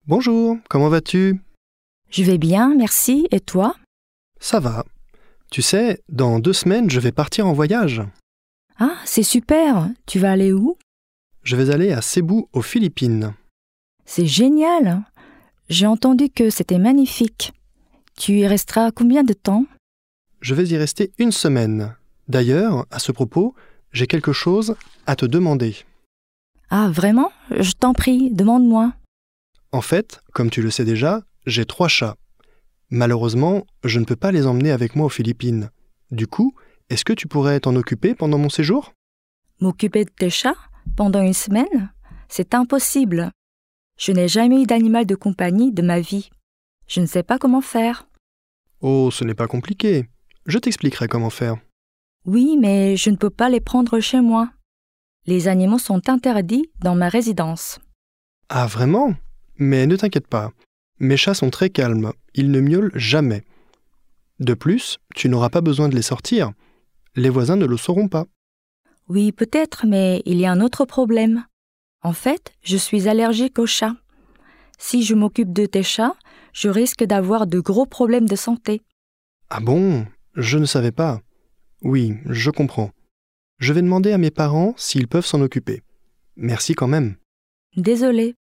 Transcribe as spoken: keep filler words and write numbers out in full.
Bonjour, comment vas-tu? Je vais bien, merci. Et toi? Ça va. Tu sais, dans deux semaines, je vais partir en voyage. Ah, c'est super. Tu vas aller où? Je vais aller à Cebu, aux Philippines. C'est génial. J'ai entendu que c'était magnifique. Tu y resteras combien de temps? Je vais y rester une semaine. D'ailleurs, à ce propos, j'ai quelque chose à te demander. Ah, vraiment? Je t'en prie, demande-moi. En fait, comme tu le sais déjà, j'ai trois chats. Malheureusement, je ne peux pas les emmener avec moi aux Philippines. Du coup, est-ce que tu pourrais t'en occuper pendant mon séjour? M'occuper de tes chats pendant une semaine? C'est impossible. Je n'ai jamais eu d'animal de compagnie de ma vie. Je ne sais pas comment faire. Oh, ce n'est pas compliqué. Je t'expliquerai comment faire. Oui, mais je ne peux pas les prendre chez moi. Les animaux sont interdits dans ma résidence. Ah, vraiment? Mais ne t'inquiète pas. Mes chats sont très calmes. Ils ne miaulent jamais. De plus, tu n'auras pas besoin de les sortir. Les voisins ne le sauront pas. Oui, peut-être, mais il y a un autre problème. En fait, je suis allergique aux chats. Si je m'occupe de tes chats, je risque d'avoir de gros problèmes de santé. Ah bon? Je ne savais pas. Oui, je comprends. Je vais demander à mes parents s'ils peuvent s'en occuper. Merci quand même. Désolée.